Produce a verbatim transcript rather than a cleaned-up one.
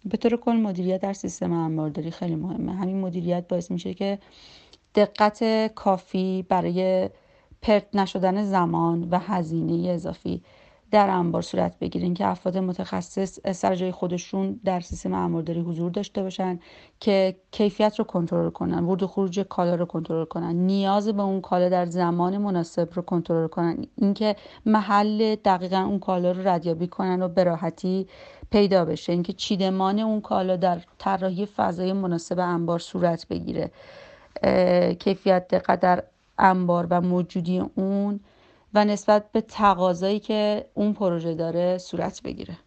به طور کل مدیریت در سیستم انبارداری خیلی مهمه. همین مدیریت باعث میشه که دقت کافی برای پرت نشدن زمان و هزینه اضافی در انبار صورت بگیره، که افراد متخصص سر جای خودشون در سیستم انبارداری حضور داشته باشن که کیفیت رو کنترل کنن، ورود و خروج کالا رو کنترل کنن، نیاز به اون کالا در زمان مناسب رو کنترل کنن، اینکه محل دقیقا اون کالا رو ردیابی کنن و به راحتی پیدا بشه، اینکه چیدمان اون کالا در طراحی فضای مناسب انبار صورت بگیره، کیفیت دقت در انبار و موجودی اون و نسبت به تقاضایی که اون پروژه داره صورت بگیره.